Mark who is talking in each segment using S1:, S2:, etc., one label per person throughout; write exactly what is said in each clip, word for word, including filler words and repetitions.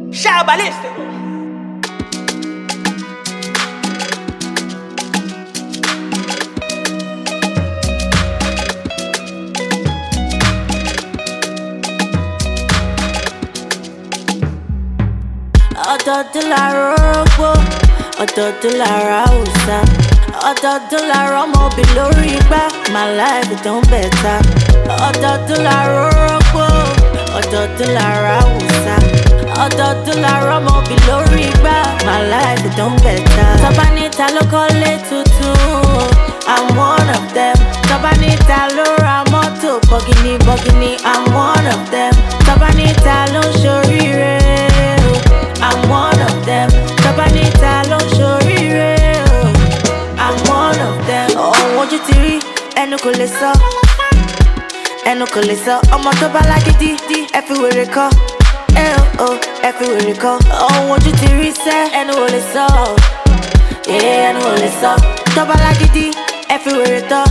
S1: Shabalista.
S2: Ọ̀dọ̀dún lára orógbó, ọ̀dọ̀dún lára òòṣà, ọ̀dọ̀dún lára ọmọbì lórí igbá, my life it don't better. Ọ̀dọ̀dún lára orógbó, ọ̀dọ̀dún lára òòṣà, ọ̀dọ̀dún lára ọmọbì lórí igbá, my life it don't better. Tọ́ba níta ló kọ́lé tuntun, I'm one of them. Tọ́ba níta ló ra mọ́tò bọ̀gìnì bọ̀gìnì, I'm one of them. Tọ́ba níta ló ń ṣoríire, I'm one of them. Tọ́ba níta ló ń ṣoríire, I'm one of them. Ohun ojú ti rí, ẹnu kò lè sọ, ẹnu kò lè sọ. Ọmọ tó bá lágídí, ẹ fi wèrè kọ́, ẹ o, ẹ fi wèrè kọ́. Ohun ojú ti rí sẹ́, ẹnu ò lè sọ, ẹnu ò lè sọ. Tọ́ba lágídí, ẹ fi wèrè tọ́,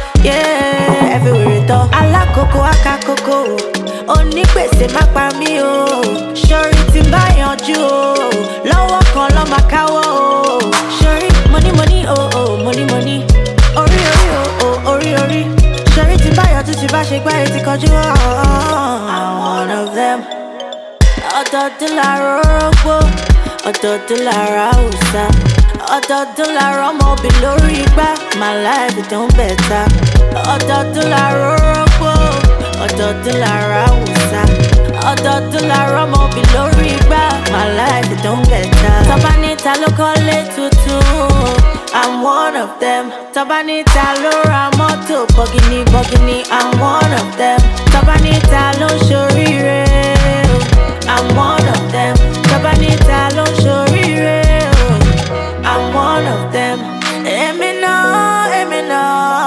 S2: ẹ fi wèrè tọ́. Alákòókò akákòókò, onígbèsè má pa mí o. Ṣorí tí bá yanjú o, lọ́wọ́ kan lọ́ máa káwọ́ o. Ṣorí money money o o money money, orí orí o o orí orí. Ṣorí tí bá yanjú tí bá ṣe gbá etí kọjú o. I'm one of them. Ọ̀dọ̀dún lára orógbó, ọ̀dọ̀dún lára òòṣà, ọ̀dọ̀dún lára ọmọbì lórí igbá, my life it don't better. Ọ̀dọ̀dún lára orógbó, ọ̀dọ̀dún lára òòṣà, ọ̀dọ̀dún lára ọmọbì lórí igbá, my life it don't better. Tọ́ba níta ló kọ́lé tuntun, I'm one of them. Tọ́ba níta ló ra mọ́tò bọ̀gìnì bọ̀gìnì, I'm one of them. Tọ́ba níta ló ń ṣoríire, I'm one of them. Tọ́ba níta ló ń ṣoríire, I'm one of them. Èmi náà, èmi náà,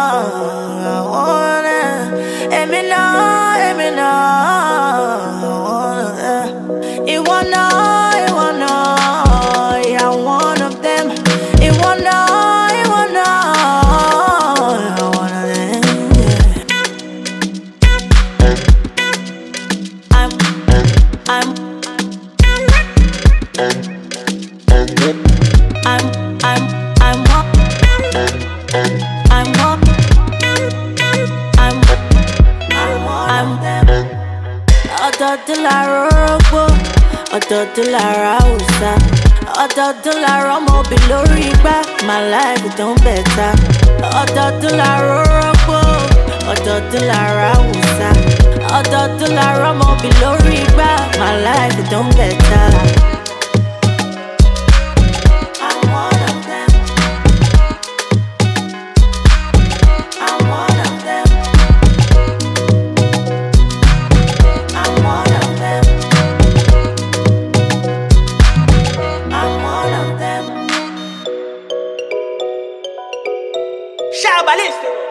S2: I wanna. Èmi náà, èmi náà, I wanna. Ìwọ náà, ìwọ náà, yeah, I'm one of them. Ìwọ náà, ìwọ náà, I'm one of them. I'm, I'm, I'm, I'm, I'm one. I'm one. I'm, I'm, I'm. Ọ̀dọ̀dún lára orógbó, ọ̀dọ̀dún lára òòṣà, ọ̀dọ̀dún lára ọmọbì lórí igbá, my life it don't better. Ọ̀dọ̀dún lára orógbó, ọ̀dọ̀dún lára òòṣà, ọ̀dọ̀dún lára ọmọbì lórí igbá, my life it don't better. I'm one of them. I'm one of them. I'm one of them. I'm one of them.
S1: Shabalista.